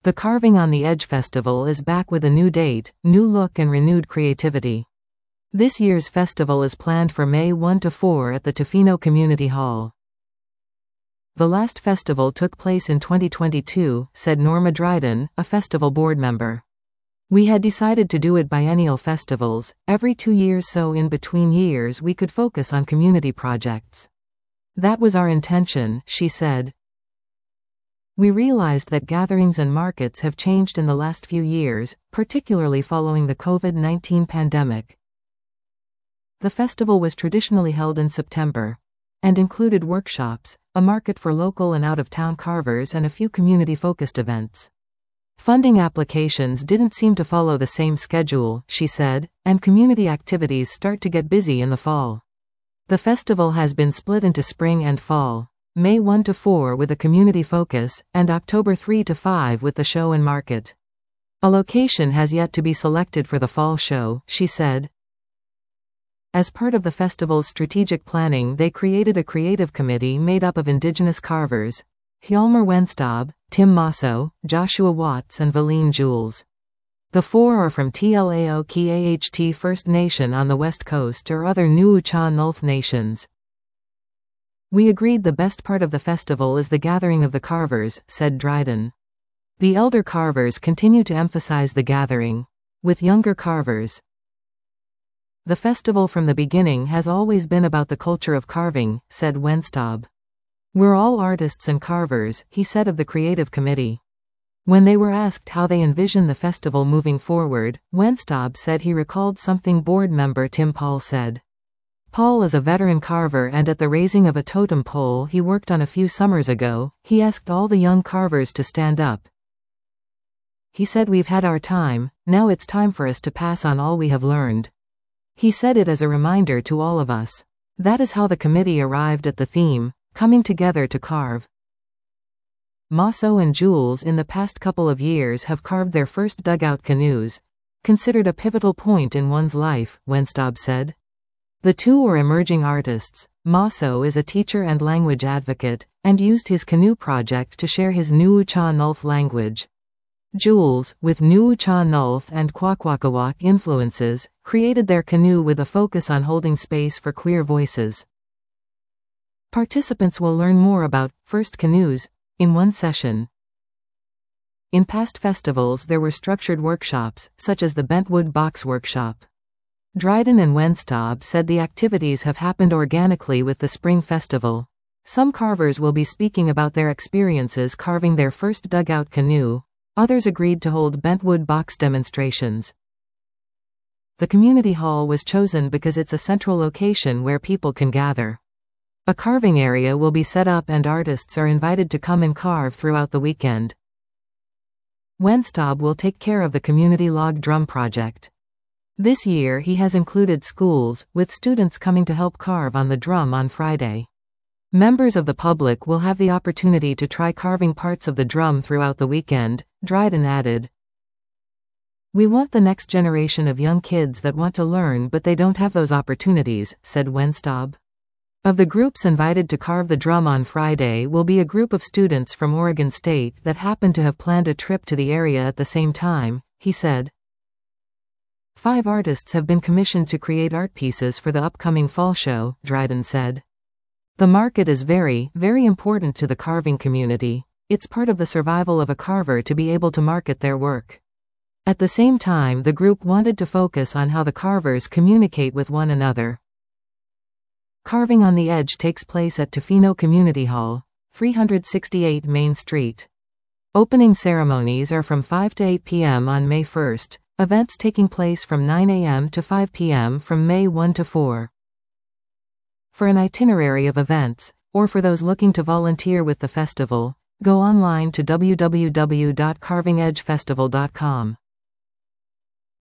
The Carving on the Edge Festival is back with a new date, new look and renewed creativity. This year's festival is planned for May 1 to 4 at the Tofino Community Hall. The last festival took place in 2022, said Norma Dryden, a festival board member. We had decided to do it biennial festivals, every 2 years, so in between years we could focus on community projects. That was our intention, she said. We realized that gatherings and markets have changed in the last few years, particularly following the COVID-19 pandemic. The festival was traditionally held in September and included workshops, a market for local and out-of-town carvers, and a few community-focused events. Funding applications didn't seem to follow the same schedule, she said, and community activities start to get busy in the fall. The festival has been split into spring and fall, May 1 to 4 with a community focus, and October 3 to 5 with the show and market. A location has yet to be selected for the fall show, she said. As part of the festival's strategic planning, they created a creative committee made up of Indigenous carvers, Hjalmar Wenstab, Tim Masso, Joshua Watts and Valine Jules. The 4 are from Tlaoki-Aht First Nation on the West Coast or other Nuu-chah-Nulth nations. We agreed the best part of the festival is the gathering of the carvers, said Dryden. The elder carvers continue to emphasize the gathering with younger carvers. The festival from the beginning has always been about the culture of carving, said Wenstab. We're all artists and carvers, he said of the creative committee. When they were asked how they envision the festival moving forward, Wenstab said he recalled something board member Tim Paul said. Paul is a veteran carver, and at the raising of a totem pole he worked on a few summers ago, he asked all the young carvers to stand up. He said, "We've had our time, now it's time for us to pass on all we have learned." He said it as a reminder to all of us. That is how the committee arrived at the theme, coming together to carve. Masso and Jules in the past couple of years have carved their first dugout canoes, considered a pivotal point in one's life, Wenstab said. The two are emerging artists. Masso is a teacher and language advocate, and used his canoe project to share his Nuu-chah-Nulth language. Jules, with Nuu-chah-Nulth and Kwakwaka'wakw influences, created their canoe with a focus on holding space for queer voices. Participants will learn more about First Canoes in one session. In past festivals there were structured workshops, such as the Bentwood Box Workshop. Dryden and Wenstab said the activities have happened organically with the Spring Festival. Some carvers will be speaking about their experiences carving their first dugout canoe. Others agreed to hold Bentwood box demonstrations. The community hall was chosen because it's a central location where people can gather. A carving area will be set up and artists are invited to come and carve throughout the weekend. Wenstab will take care of the community log drum project. This year he has included schools, with students coming to help carve on the drum on Friday. Members of the public will have the opportunity to try carving parts of the drum throughout the weekend, Dryden added. We want the next generation of young kids that want to learn but they don't have those opportunities, said Wenstab. Of the groups invited to carve the drum on Friday will be a group of students from Oregon State that happen to have planned a trip to the area at the same time, he said. 5 artists have been commissioned to create art pieces for the upcoming fall show, Dryden said. The market is very, very important to the carving community. It's part of the survival of a carver to be able to market their work. At the same time, the group wanted to focus on how the carvers communicate with one another. Carving on the Edge takes place at Tofino Community Hall, 368 Main Street. Opening ceremonies are from 5 to 8 p.m. on May 1st, events taking place from 9 a.m. to 5 p.m. from May 1 to 4. For an itinerary of events, or for those looking to volunteer with the festival, go online to www.carvingedgefestival.com.